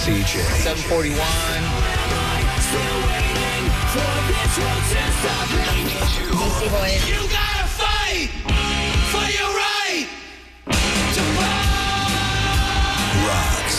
CJ. 741. Beastie Boys. You gotta fight for your right to Rocks.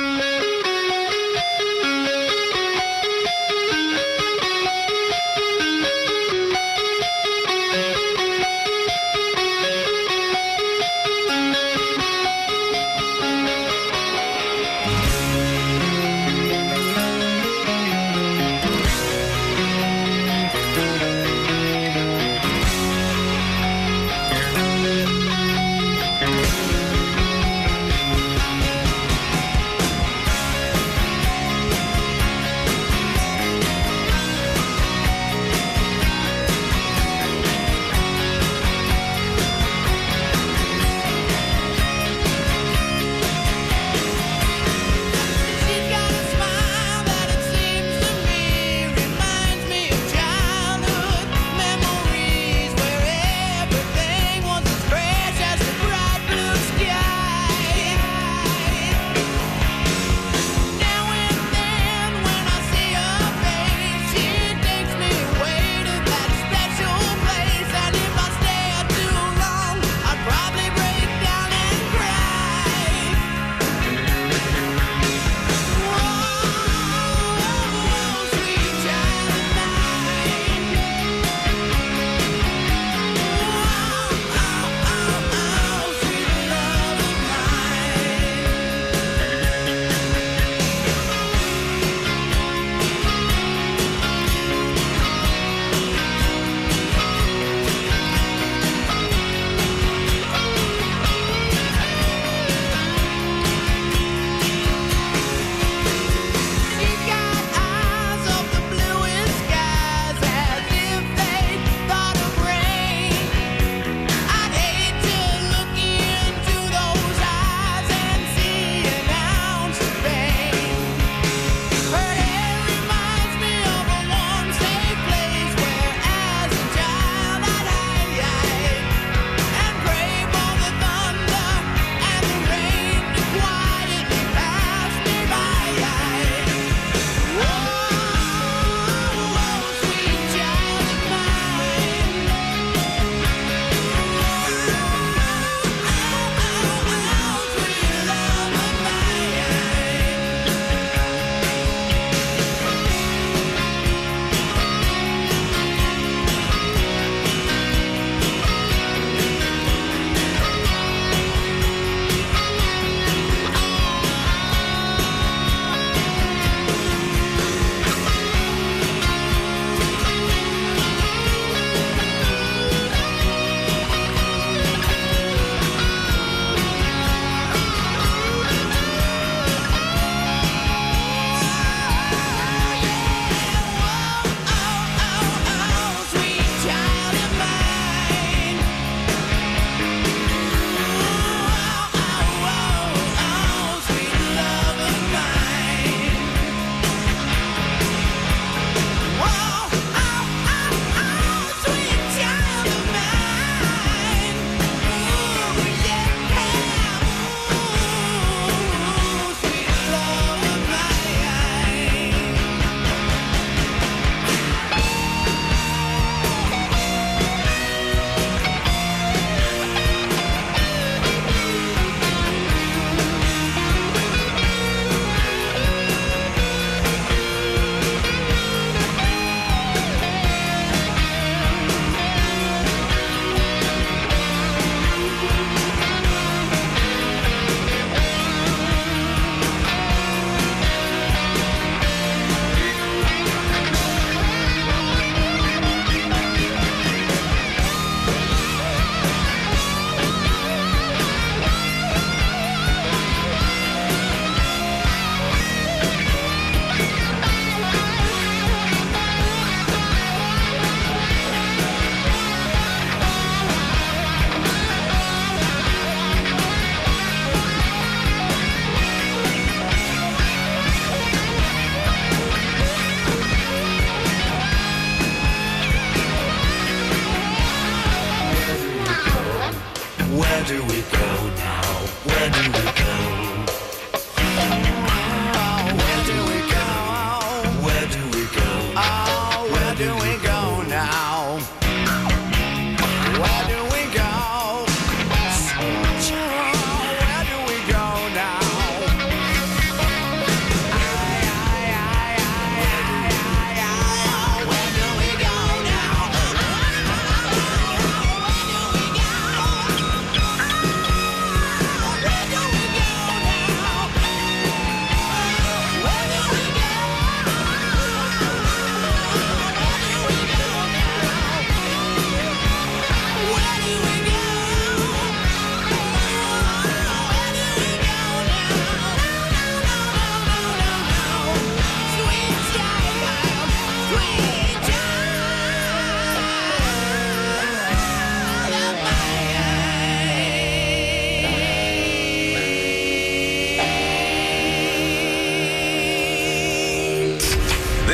Where do we go now? Where do we go?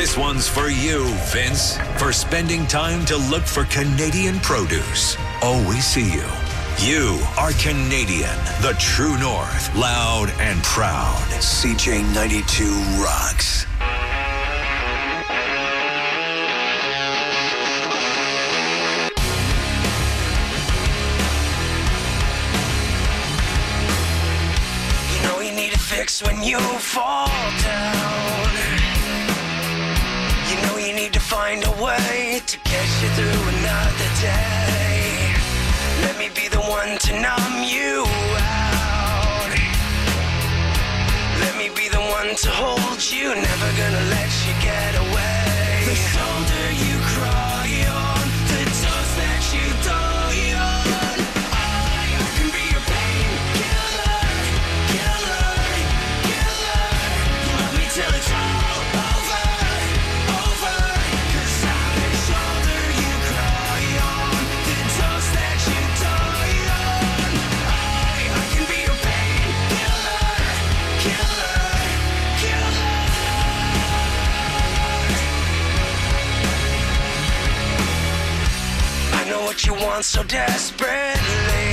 This one's for you, Vince, for spending time to look for Canadian produce. Oh, we see you. You are Canadian, the true north, loud and proud. CJ92 rocks. You know you need a fix when you fall down. You know you need to find a way to get you through another day. Let me be the one to numb you out. Let me be the one to hold you, never gonna let you get away. The shoulder you cry on, the toes that you die on. I can be your painkiller, killer, killer. Love me till it's all over, over. 'Cause I'm the shoulder you cry on, the toes that you die on. I can be your painkiller, killer, killer. I know what you want so desperately.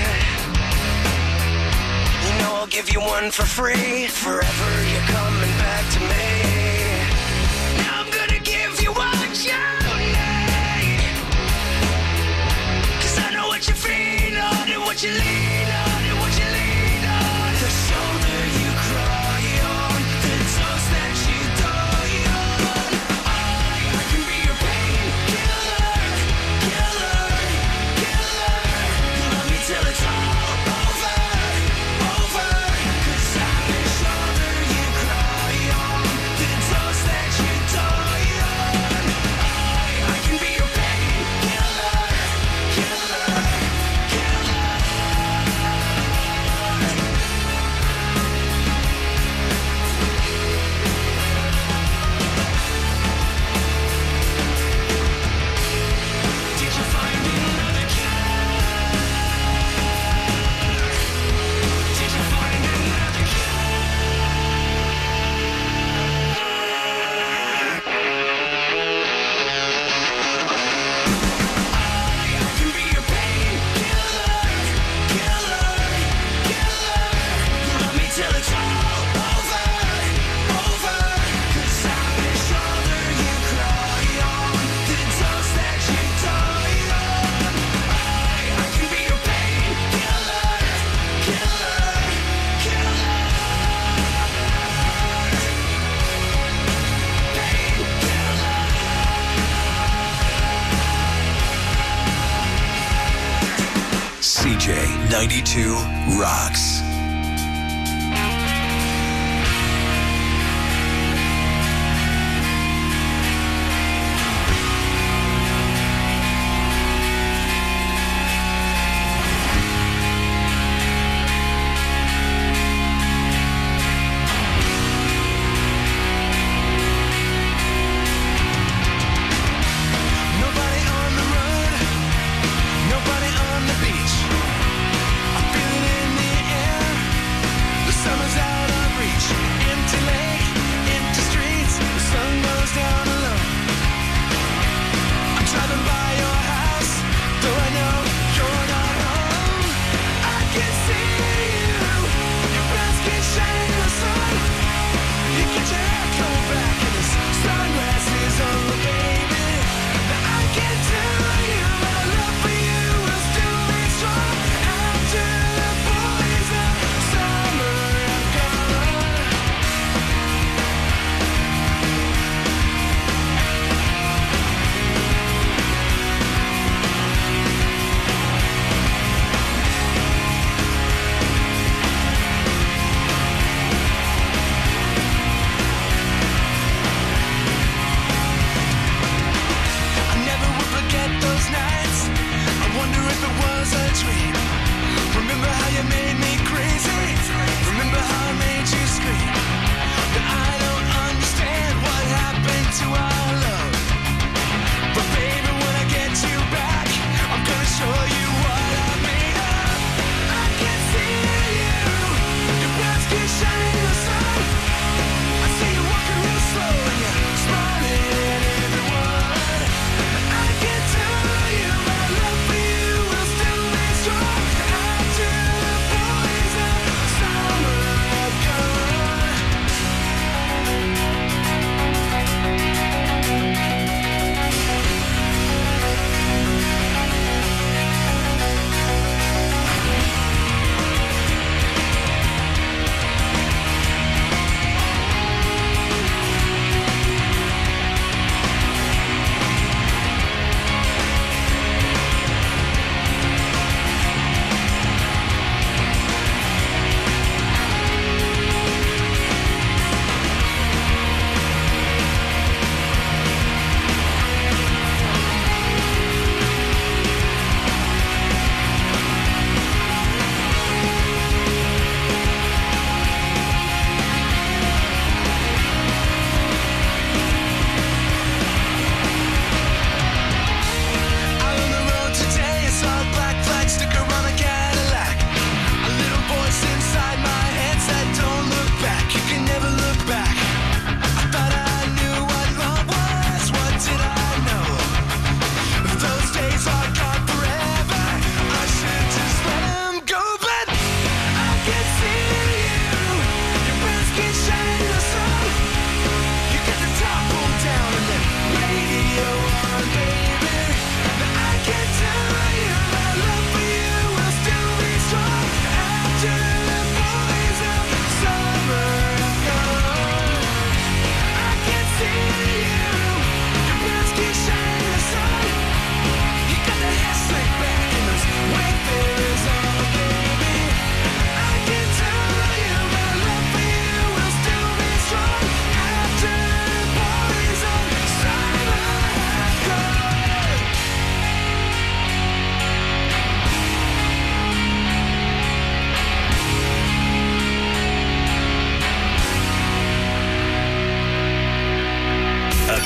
You know I'll give you one for free. Forever you're coming back to me. Now I'm gonna give you what you need. 'Cause I know what you feed on and what you lean on and what you lean on. The shoulder you cry on, the toes that you die on. I can be your painkiller, killer, killer. Love me till it's all over, over. 'Cause I'm the shoulder you cry on, the toes that you die on. I can be your painkiller, killer, killer. Did you find another cure? Did you find another I can be your painkiller, killer, killer. Love me till it's all over, over. 'Cause I'm the shoulder you cry on, the toes that you die on. I can be your painkiller, killer, killer. CJ92 rocks. Nobody on the road, nobody on the beach. I feel it in the air. The summer's out of reach. Empty lake, empty streets. The sun goes down low. I'm driving by your house, though I know you're not home. I can see you. Your breath can shine in the sun. You get your hair combed back and the sunglasses on, baby. Now I can tell you my love for you will still be strong after the boys of summer have gone.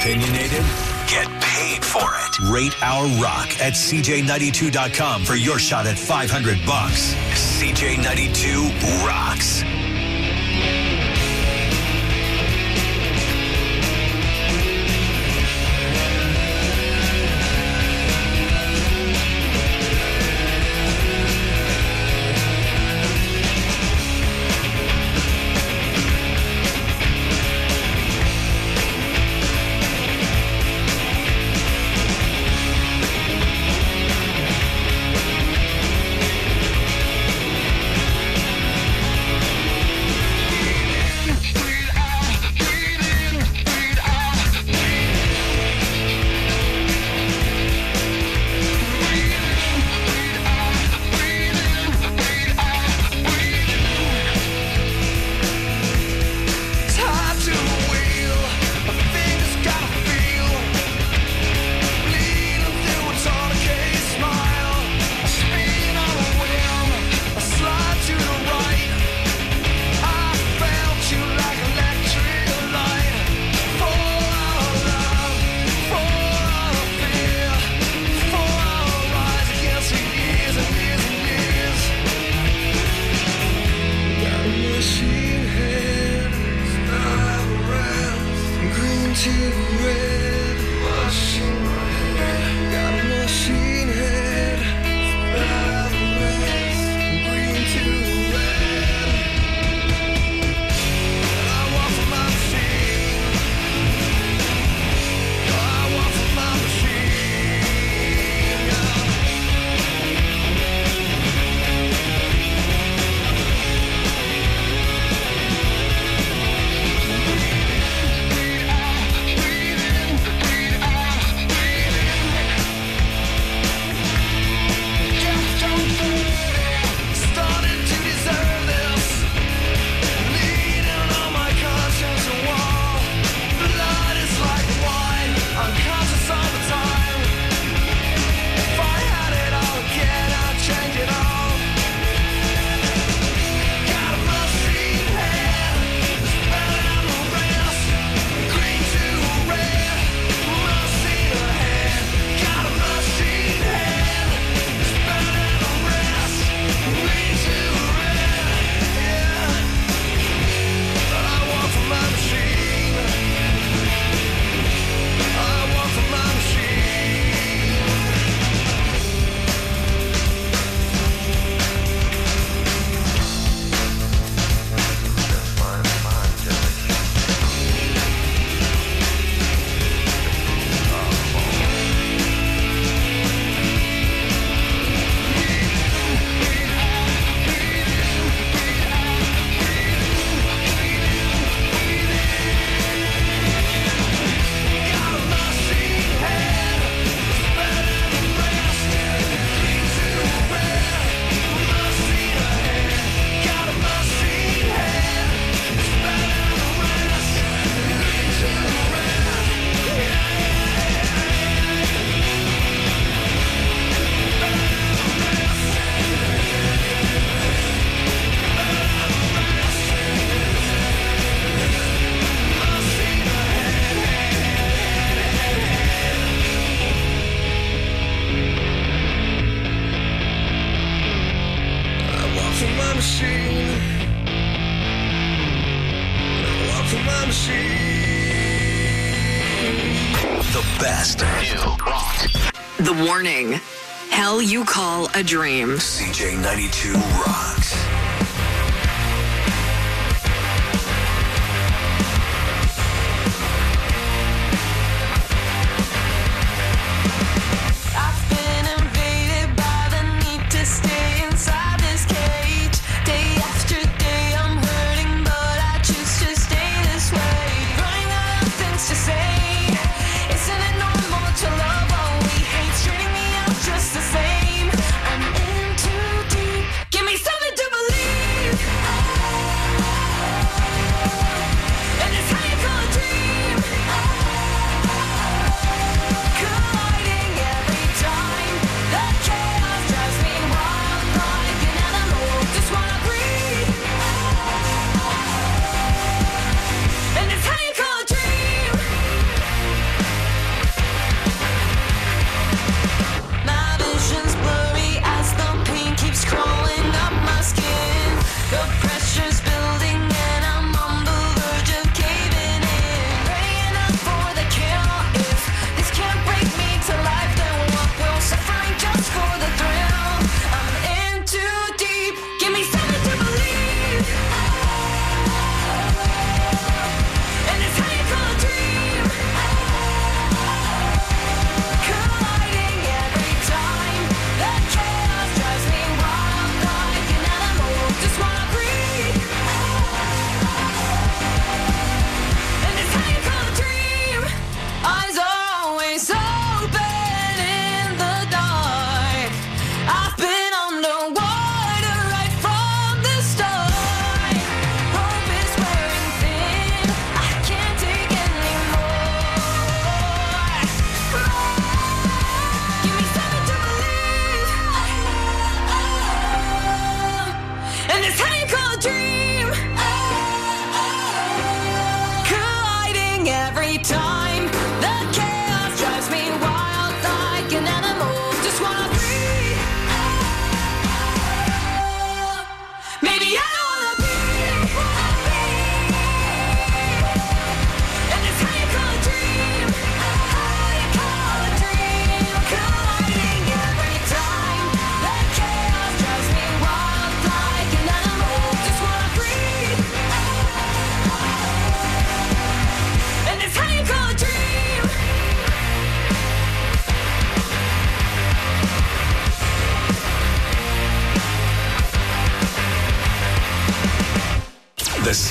Opinionated? Get paid for it. Rate Our Rock at CJ92.com for your shot at $500. CJ92 rocks. The best new rock. The Warning. Hell You Call a Dream. CJ92 rocks. I've been invaded by the need to stay inside this cage. Day after day I'm hurting, but I choose to stay this way. Running out of things to say. Isn't it normal to love what we hate? Treating me out just the same. I'm in too deep. Give me something to believe.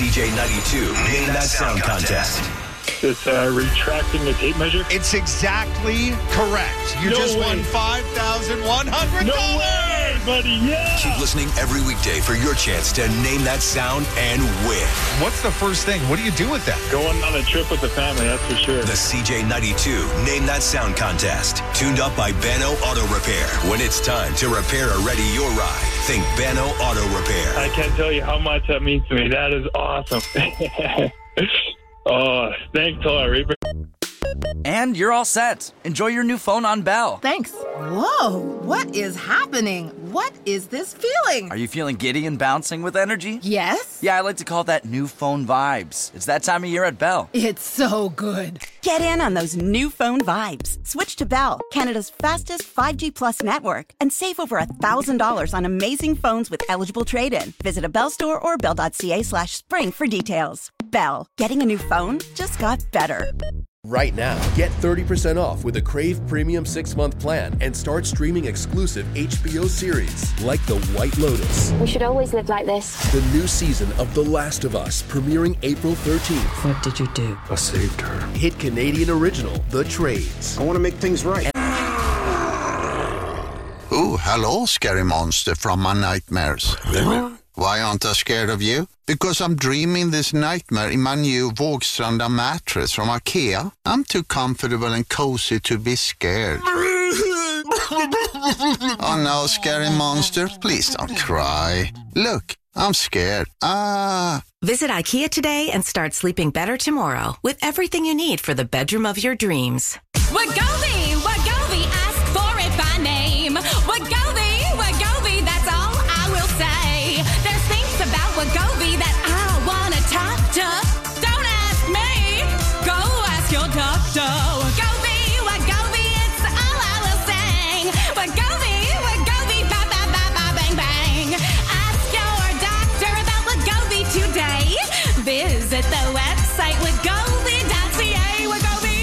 CJ92 Name That Sound Contest. It's retracting the tape measure. It's exactly correct. You just won $5,100. No way, buddy. Yeah. Keep listening every weekday for your chance to name that sound and win. What's the first thing? What do you do with that? Going on a trip with the family, that's for sure. The CJ92 Name That Sound Contest. Tuned up by Bano Auto Repair. When it's time to repair or ready your ride, think Bano Auto Repair. I can't tell you how much that means to me. That is awesome. Oh, thanks a lot, Reaper. And you're all set. Enjoy your new phone on Bell. Thanks. Whoa, what is happening? What is this feeling? Are you feeling giddy and bouncing with energy? Yes. Yeah, I like to call that new phone vibes. It's that time of year at Bell. It's so good. Get in on those new phone vibes. Switch to Bell, Canada's fastest 5G Plus network, and save over $1,000 on amazing phones with eligible trade-in. Visit a Bell store or bell.ca/spring for details. Bell, getting a new phone just got better. Right now, get 30% off with a Crave Premium 6-month plan and start streaming exclusive HBO series like The White Lotus. We should always live like this. The new season of The Last of Us, premiering April 13th. What did you do? I saved her. Hit Canadian original, The Trades. I want to make things right. Oh, hello, scary monster from my nightmares. Why aren't I scared of you? Because I'm dreaming this nightmare in my new Vågstranda mattress from IKEA. I'm too comfortable and cozy to be scared. Oh no, scary monster, please don't cry. Look, I'm scared. Visit IKEA today and start sleeping better tomorrow with everything you need for the bedroom of your dreams. Wegovy, ask for it by name. Wegovy, that's all I will say. There's things about Wegovy that I want to talk to. Don't ask me, go ask your doctor. Wegovy, it's all I will say. Wegovy, ba ba ba ba bang bang. Ask your doctor about Wegovy today. Visit the website wegovy.ca. Wegovy.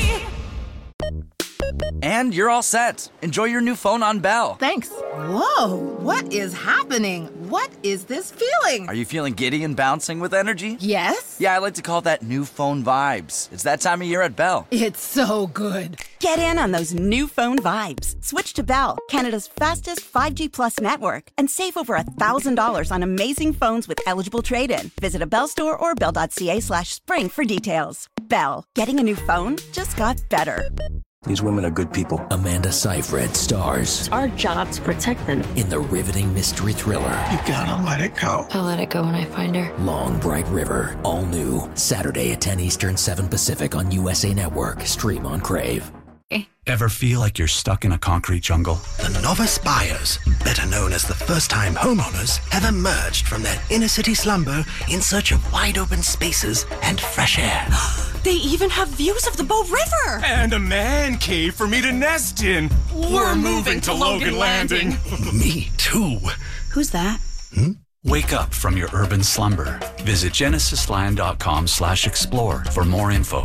And you're all set. Enjoy your new phone on Bell. Thanks. Whoa, what is happening? What is this feeling? Are you feeling giddy and bouncing with energy? Yes. Yeah, I like to call that new phone vibes. It's that time of year at Bell. It's so good. Get in on those new phone vibes. Switch to Bell, Canada's fastest 5G Plus network, and save over $1,000 on amazing phones with eligible trade-in. Visit a Bell store or bell.ca/spring for details. Bell, getting a new phone just got better. These women are good people. Amanda Seyfried stars. It's our job to protect them. In the riveting mystery thriller. You gotta let it go. I'll let it go when I find her. Long Bright River. All new. Saturday at 10 Eastern, 7 Pacific on USA Network. Stream on Crave. Ever feel like you're stuck in a concrete jungle? The novice buyers, better known as the first-time homeowners, have emerged from their inner-city slumber in search of wide-open spaces and fresh air. They even have views of the Bow River! And a man cave for me to nest in. We're moving to Logan Landing. Me too. Who's that? Wake up from your urban slumber. Visit genesisland.com/explore for more info.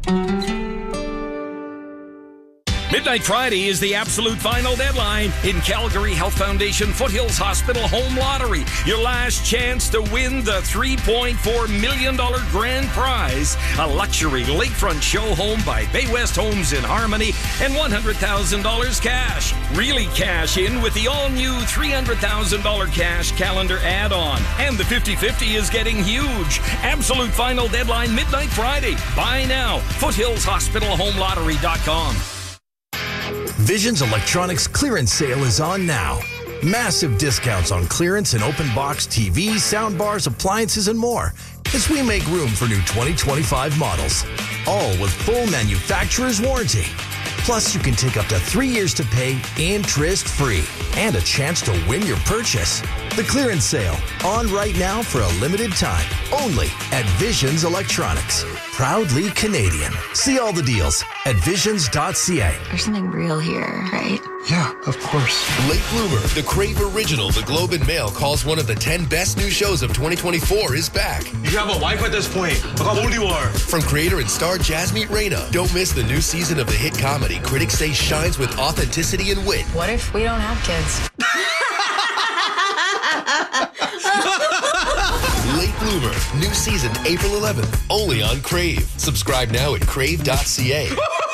Midnight Friday is the absolute final deadline in Calgary Health Foundation Foothills Hospital Home Lottery. Your last chance to win the $3.4 million grand prize, a luxury lakefront show home by Bay West Homes in Harmony, and $100,000 cash. Really cash in with the all-new $300,000 cash calendar add-on. And the 50-50 is getting huge. Absolute final deadline Midnight Friday. Buy now. FoothillsHospitalHomeLottery.com. Visions Electronics clearance sale is on now. Massive discounts on clearance and open box TVs, soundbars, appliances, and more as we make room for new 2025 models, all with full manufacturer's warranty. Plus, you can take up to 3 years to pay interest-free and a chance to win your purchase. The clearance sale on right now for a limited time, only at Visions Electronics. Proudly Canadian. See all the deals at visions.ca. There's something real here, right? Yeah, of course. Late Bloomer, the Crave original, The Globe and Mail calls one of the 10 best new shows of 2024 is back. You have a wife at this point. Look how old you are. From creator and star Jasmeet Reyna. Don't miss the new season of the hit comedy critics say shines with authenticity and wit. What if we don't have kids? Late Bloomer, Mover. New season April 11th, only on Crave. Subscribe now at crave.ca.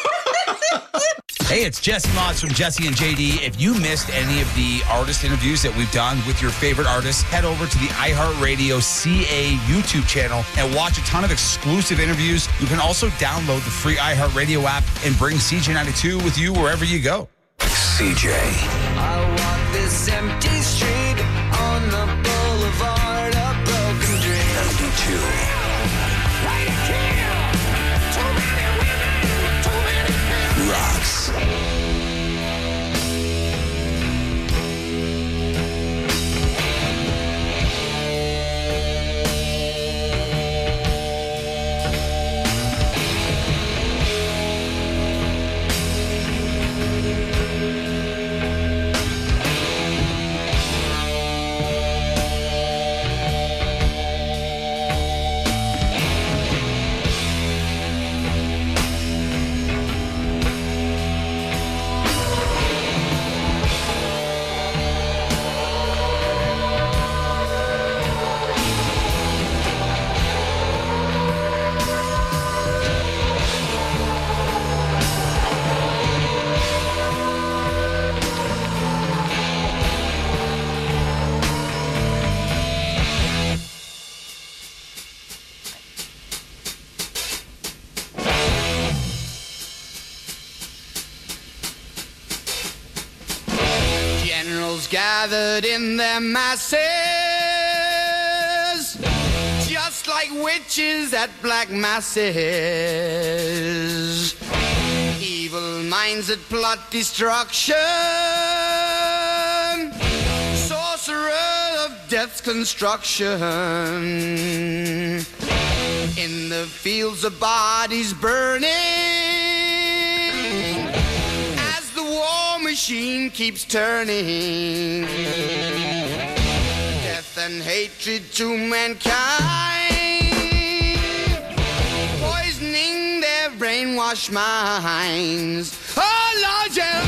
Hey, it's Jesse Moss from Jesse and JD. If you missed any of the artist interviews that we've done with your favorite artists, head over to the iHeartRadio CA YouTube channel and watch a ton of exclusive interviews. You can also download the free iHeartRadio app and bring CJ92 with you wherever you go. CJ. I walk this empty street on the boulevard of broken dreams. 92. Right here. Too many women, too many men. Rocks. Gathered in their masses, just like witches at black masses. Evil minds that plot destruction, sorcerer of death's construction. In the fields of bodies burning, machine keeps turning. Death and hatred to mankind, poisoning their brainwashed minds. Oh Lord, yeah.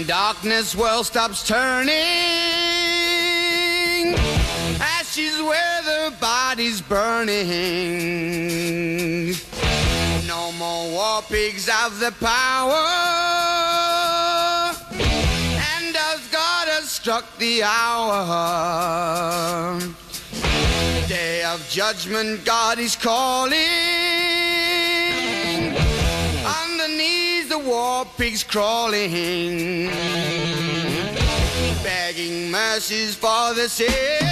darkness world stops turning, ashes where the body's burning. No more war pigs have the power, and as God has struck the hour, day of judgment God is calling. Underneath the war pigs crawling, begging mercies for the sins.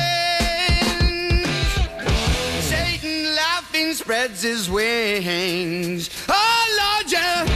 Satan laughing spreads his wings. Oh Lord, yeah.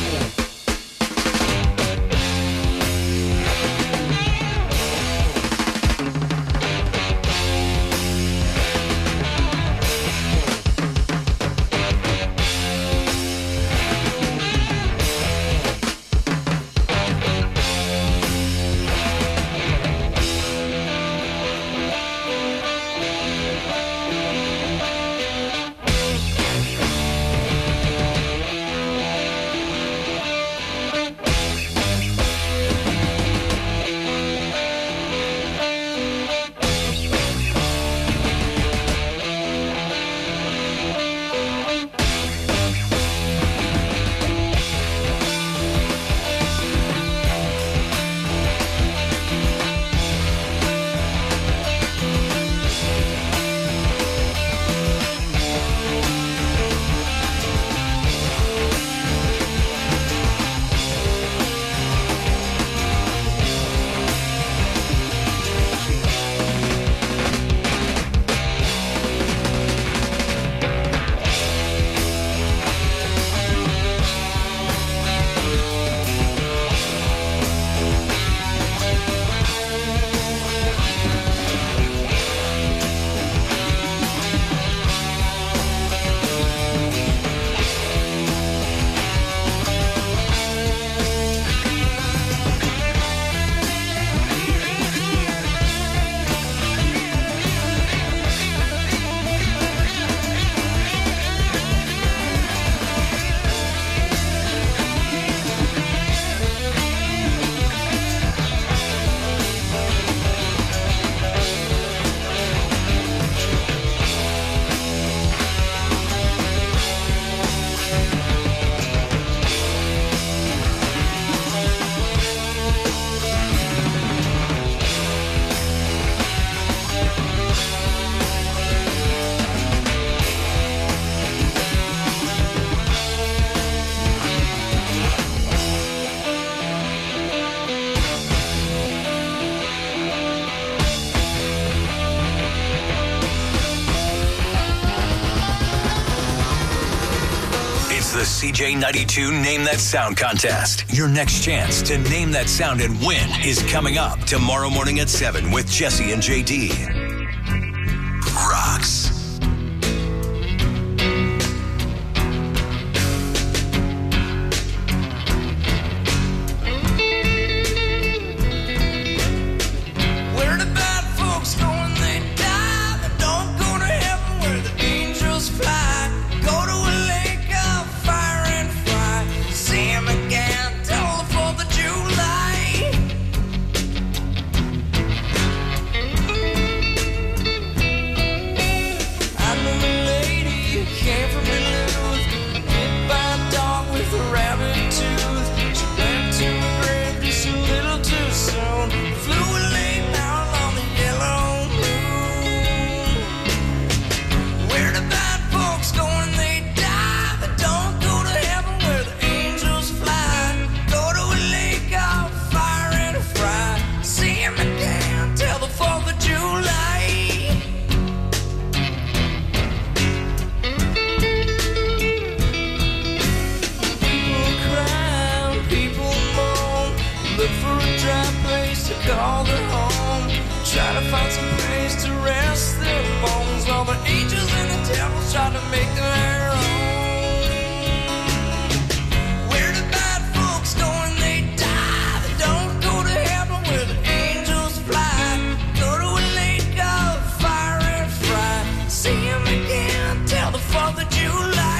CJ92 Name That Sound contest. Your next chance to name that sound and win is coming up tomorrow morning at 7 with Jesse and JD. Rocks. Where the bad folks go when they die, but don't go to heaven where the angels fly. Go to a lake of fire and fry. See him again till the 4th of July. I know a lady who came from Duluth, hit by a dog with a rabbit tooth. She went to a grave just a little too soon. Flew a late down on the yellow moon. Where the bad folks go when they die, but don't go to heaven where the angels fly. Go to a lake of fire and fry. See him again till the 4th of July. People cry, people moan, look for a dry place to call their home. Try to find some place to rest their bones. All the angels and the devils try to make them their own. Where the bad folks go when they die, they don't go to heaven where the angels fly. Go to a lake of fire and fry. See him again till the 4th of July.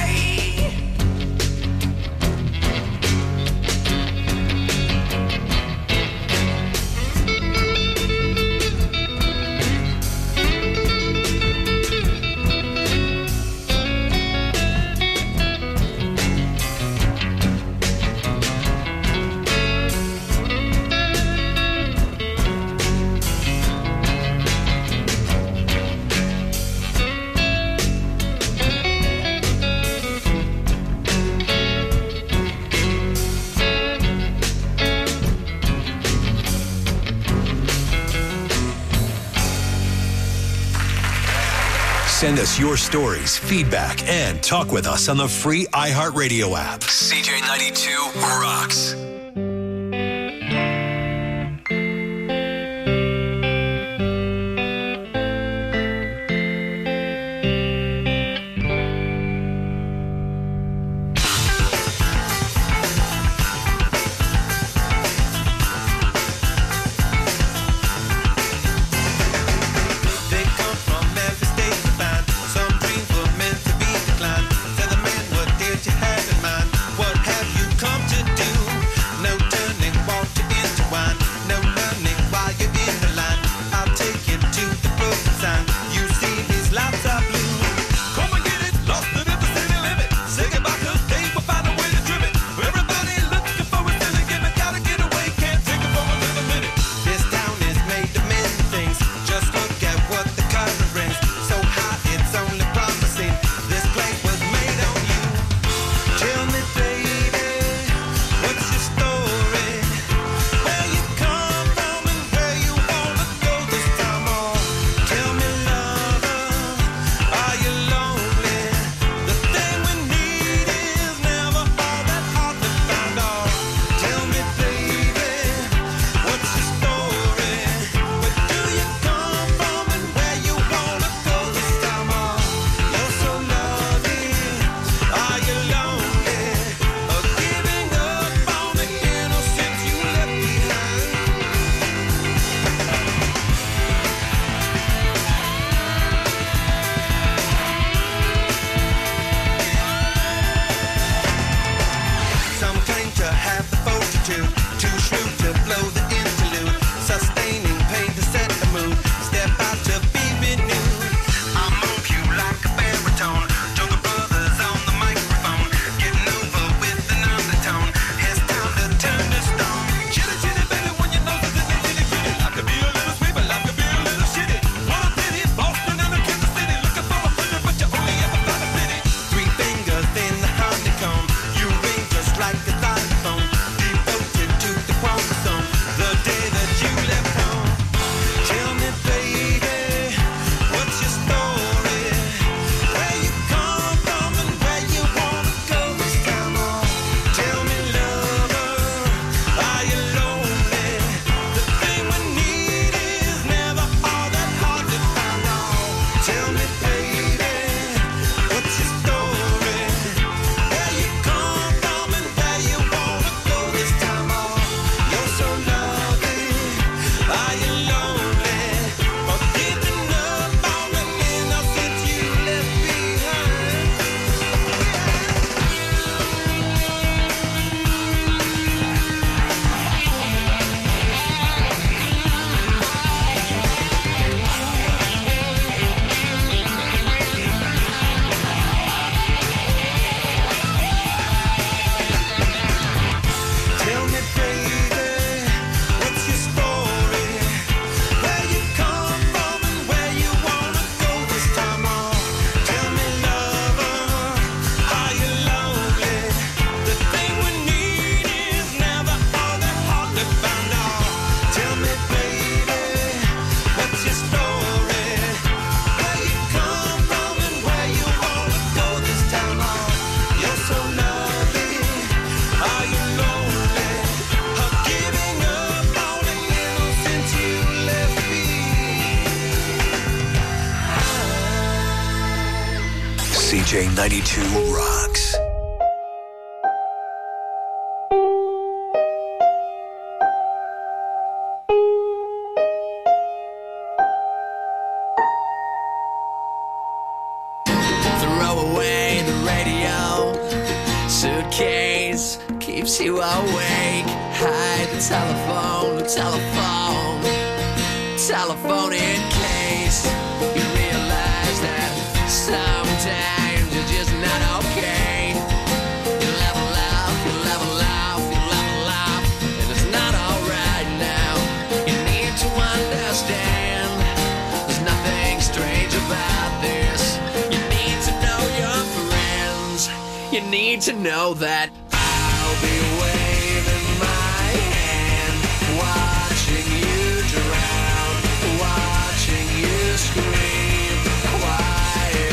Send us your stories, feedback, and talk with us on the free iHeartRadio app. CJ92 rocks. CJ92 rocks. Throw away the radio. Suitcase keeps you awake. Hide the telephone in case you realize that sometimes you're just not okay. You level up, and it's not alright now. You need to understand there's nothing strange about this. You need to know your friends. You need to know that I'll be waving my hand, watching you drown, watching you scream quietly.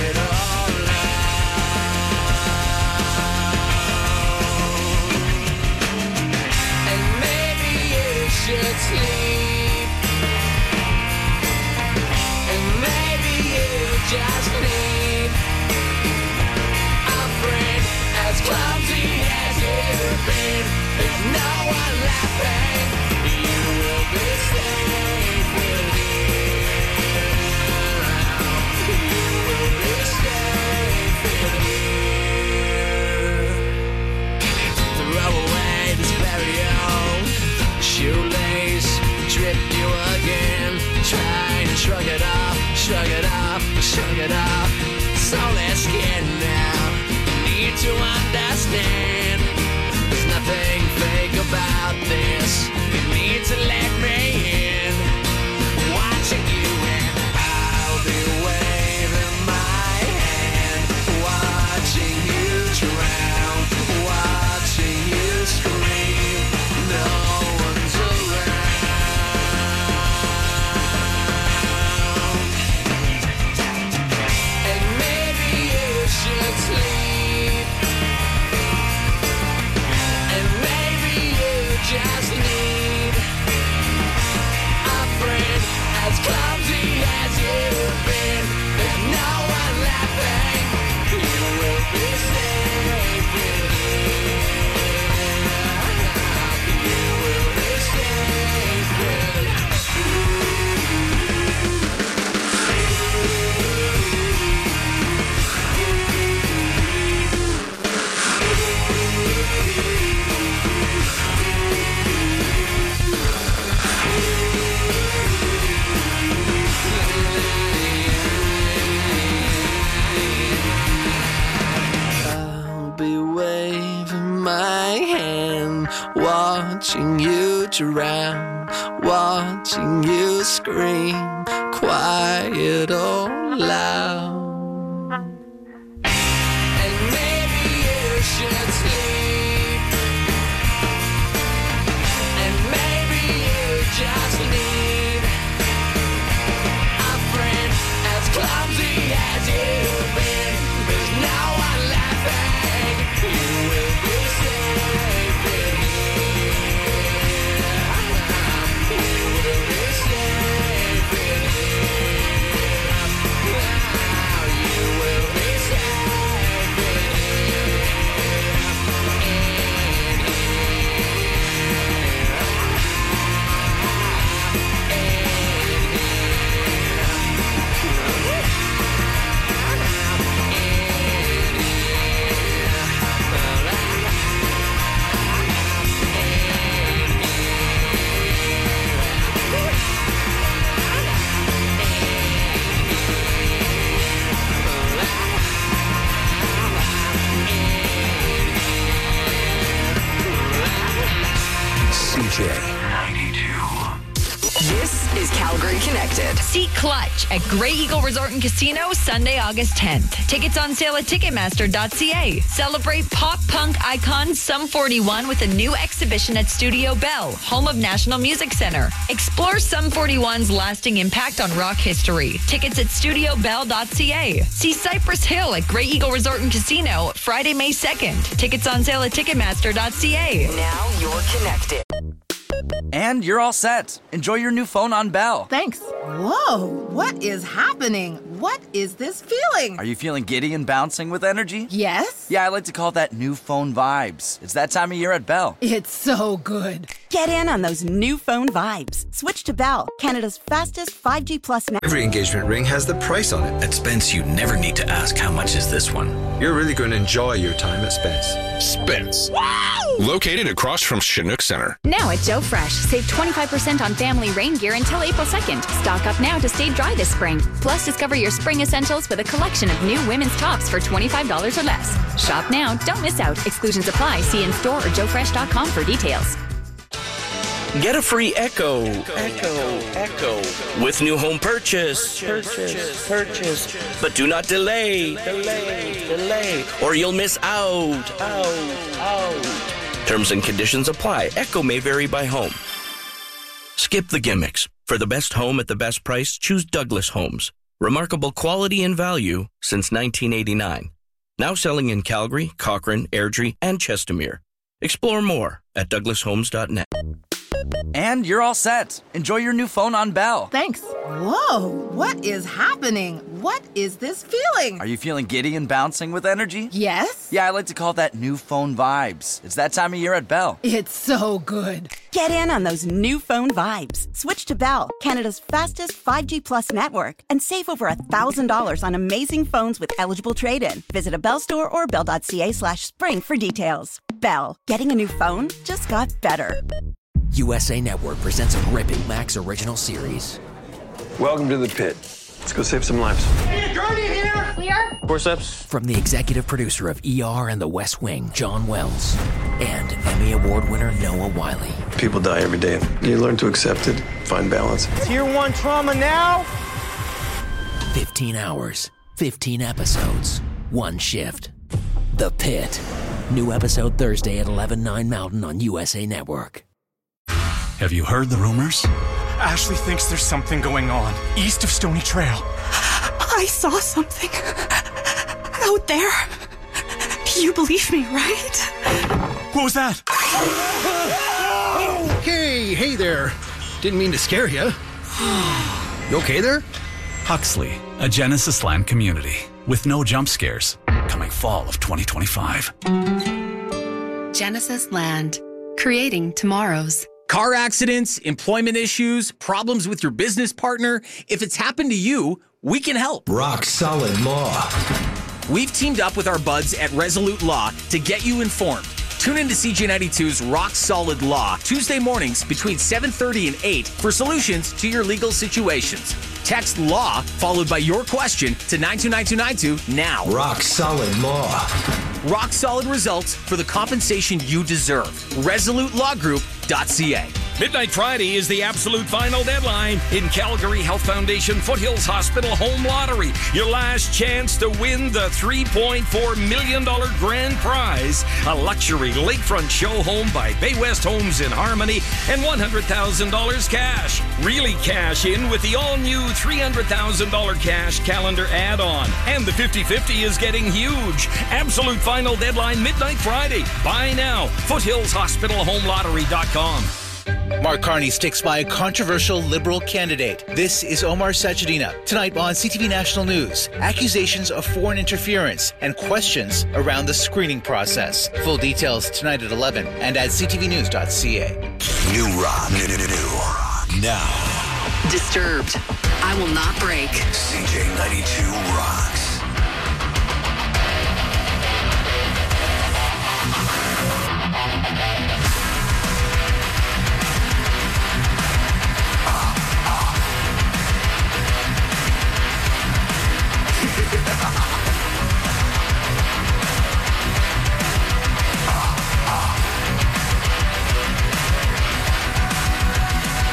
try and shrug it off, shrug it off, shrug it off. So let's get now. You need to understand. There's nothing fake about this. You need to let me in. Watching you and I'll be waving my hand. Watching you drown. Watching you scream. No one's around. And maybe you should sleep. And maybe you just need a friend as clumsy as you've been. There's no one laughing. You will be safe with me. You will be safe with me. I'll be waving my hand, watching you drown, watching you scream, quiet or loud. And maybe you should sleep. And maybe you just need a friend as clumsy as you've been. There's no one laughing. You will be safe with me. You will be safe with me. You will be safe with CJ. This is Calgary Connected. See Clutch at Grey Eagle Resort and Casino Sunday, August 10th. Tickets on sale at Ticketmaster.ca. Celebrate pop punk icon Sum 41 with a new exhibition at Studio Bell, home of National Music Center. Explore Sum 41's lasting impact on rock history. Tickets at StudioBell.ca. See Cypress Hill at Grey Eagle Resort and Casino Friday, May 2nd. Tickets on sale at Ticketmaster.ca. Now you're connected. And you're all set. Enjoy your new phone on Bell. Thanks. Whoa, what is happening? What is this feeling? Are you feeling giddy and bouncing with energy? Yes. Yeah, I like to call that new phone vibes. It's that time of year at Bell. It's so good. Get in on those new phone vibes. Switch to Bell, Canada's fastest 5G plus network. Every engagement ring has the price on it. At Spence, you never need to ask how much is this one. You're really going to enjoy your time at Spence. Spence. Wow! Located across from Chinook Center. Now at Joe Fresh, save 25% on family rain gear until April 2nd. Stock up now to stay dry this spring. Plus, discover your spring essentials with a collection of new women's tops for $25 or less. Shop now, don't miss out. Exclusions apply. See in store or joefresh.com for details. Get a free Echo with new home purchase. But do not delay, or you'll miss out. Terms and conditions apply. Echo may vary by home. Skip the gimmicks. For the best home at the best price, choose Douglas Homes. Remarkable quality and value since 1989. Now selling in Calgary, Cochrane, Airdrie, and Chestermere. Explore more at douglashomes.net. And you're all set. Enjoy your new phone on Bell. Thanks. Whoa, what is happening? What is this feeling? Are you feeling giddy and bouncing with energy? Yes. Yeah, I like to call that new phone vibes. It's that time of year at Bell. It's so good. Get in on those new phone vibes. Switch to Bell, Canada's fastest 5G plus network, and save over $1,000 on amazing phones with eligible trade-in. Visit a Bell store or bell.ca/spring for details. Bell, getting a new phone just got better. USA Network presents a gripping Max original series. Welcome to the pit. Let's go save some lives. Hey, Gurney here! Clear? Forceps. From the executive producer of ER and The West Wing, John Wells, and Emmy Award winner Noah Wiley. People die every day. You learn to accept it, find balance. Tier 1 trauma now? 15 hours, 15 episodes, one shift. The Pit. New episode Thursday at 11/9 Mountain on USA Network. Have you heard the rumors? Ashley thinks there's something going on east of Stony Trail. I saw something out there. You believe me, right? What was that? Okay, hey there. Didn't mean to scare you. You okay there? Huxley, a Genesis Land community with no jump scares. Coming fall of 2025. Genesis Land, creating tomorrows. Car accidents, employment issues, problems with your business partner. If it's happened to you, we can help. Rock Solid Law. We've teamed up with our buds at Resolute Law to get you informed. Tune into CJ92's Rock Solid Law Tuesday mornings between 7:30 and 8 for solutions to your legal situations. Text LAW followed by your question to 929292 now. Rock Solid Law. Rock solid results for the compensation you deserve. ResoluteLawGroup.ca. Midnight Friday is the absolute final deadline in Calgary Health Foundation Foothills Hospital Home Lottery. Your last chance to win the $3.4 million grand prize, a luxury lakefront show home by Bay West Homes in Harmony, and $100,000 cash. Really cash in with the all-new $300,000 cash calendar add-on. And the 50-50 is getting huge. Absolute final deadline Midnight Friday. Buy now. FoothillsHospitalHomeLottery.com. Mark Carney sticks by a controversial Liberal candidate. This is Omar Sajidina. Tonight on CTV National News, accusations of foreign interference and questions around the screening process. Full details tonight at 11 and at ctvnews.ca. New rock. New. Now. Disturbed. I will not break. CJ92 rocks.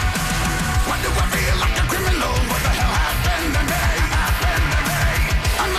Why do I feel like a criminal? What the hell happened to me? I'm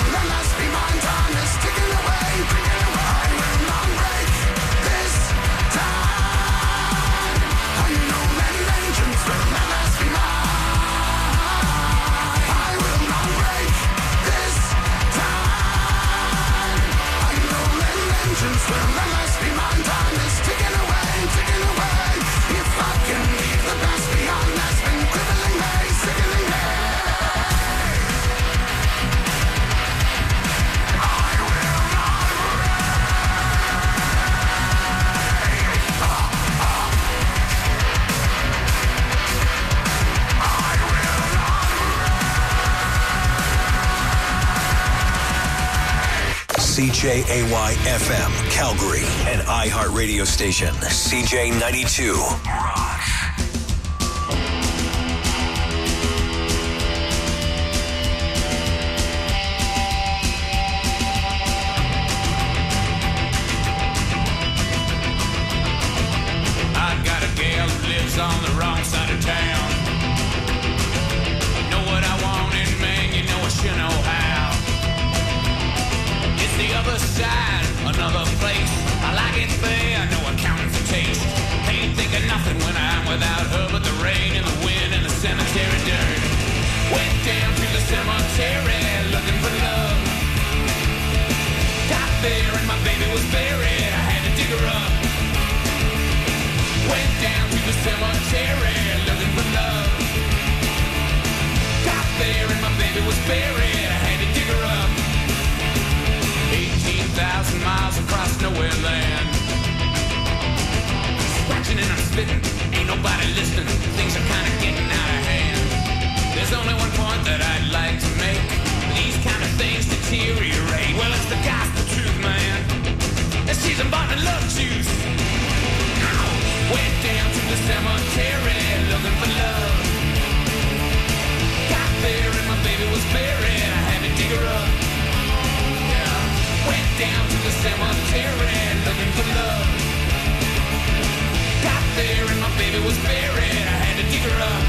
There must be mine. Time is ticking away. I will not break this time. I know many vengeance will never be mine. I will not break this time. I know many vengeance will never be mine. Time is ticking away, ticking away. If I can leave the past behind, that's been crippling me, sickening me. CJAY FM, Calgary, an iHeart radio station. CJ 92. I got a gal who lives on the wrong side of town. Know what I want in man, you know I should know how. It's the other side, another place. I like it there, I know accounting for taste. Can't think of nothing when I'm without her but the rain and the wind and the cemetery dirt. Went down to the cemetery looking for love. Got there and my baby was buried, I had to dig her up. Went down to the cemetery looking for love. Got there and my baby was buried, I had to dig her up. 18,000 miles across nowhere land. Scratching and I'm spitting, ain't nobody listening. Things are kinda getting out of hand. There's only one point that I'd like to make. These kind of things deteriorate. Well, it's the gospel truth, man. It's cheese and bottle love juice. Went down to the cemetery looking for love. Got there and my baby was buried, I had to dig her up. Went down to the cemetery looking for love. Got there and my baby was buried, I had to dig her up.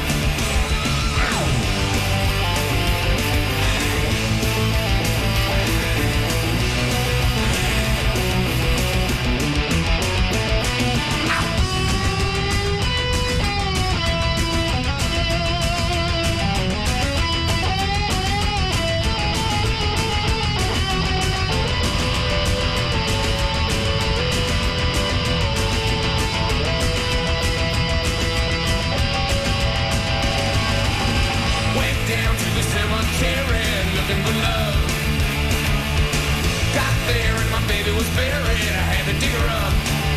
Looking for love. Got there and my baby was buried, I had to dig her up.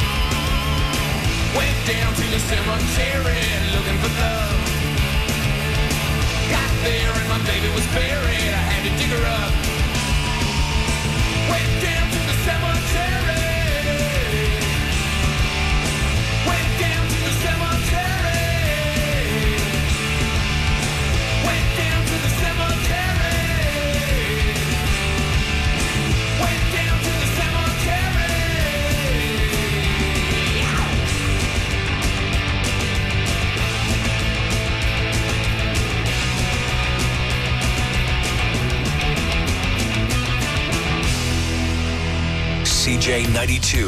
Went down to the cemetery looking for love. Got there and my baby was buried, I had to dig her up. Went down to the cemetery. Went down to the cemetery. Went down to the cemetery. CJ 92.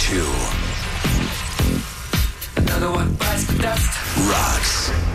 2. Another one bites the dust. Rocks.